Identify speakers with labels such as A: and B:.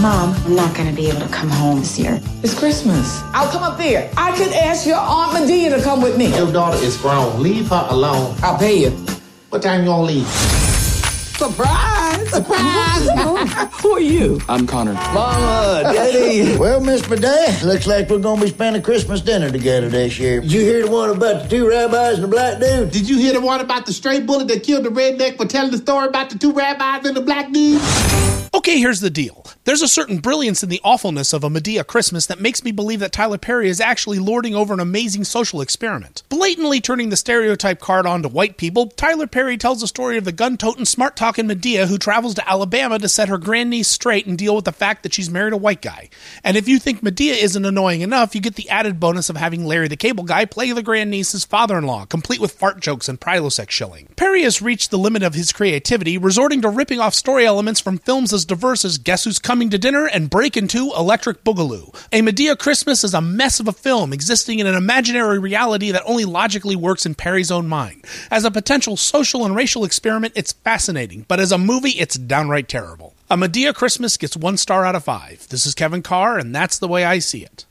A: Mom, I'm not going to be able to come home this year.
B: It's Christmas. I'll come up there. I could ask your Aunt Medea to come with me.
C: Your daughter is grown. Leave her alone.
B: I'll pay you.
C: What time you gonna leave?
B: Surprise! Surprise! Who are you?
D: I'm Connor.
E: Mama, Daddy.
F: Well, Miss Medea, looks like we're going to be spending Christmas dinner together this year. Did you hear the one about the two rabbis and the black dude?
C: Did you hear the one about the stray bullet that killed the redneck for telling the story about the two rabbis and the black dude?
G: Okay, here's the deal. There's a certain brilliance in the awfulness of A Madea Christmas that makes me believe that Tyler Perry is actually lording over an amazing social experiment. Blatantly turning the stereotype card on to white people, Tyler Perry tells the story of the gun-toting, smart-talking Madea who travels to Alabama to set her grandniece straight and deal with the fact that she's married a white guy. And if you think Madea isn't annoying enough, you get the added bonus of having Larry the Cable Guy play the grandniece's father-in-law, complete with fart jokes and Prilosec shilling. Perry has reached the limit of his creativity, resorting to ripping off story elements from films as diverse as Guess Who's Coming to Dinner and Breakin' 2 Electric Boogaloo. A Madea Christmas is a mess of a film existing in an imaginary reality that only logically works in Perry's own mind. As a potential social and racial experiment, it's fascinating, but as a movie, it's downright terrible. A Madea Christmas gets 1 star out of 5. This is Kevin Carr, and that's the way I see it.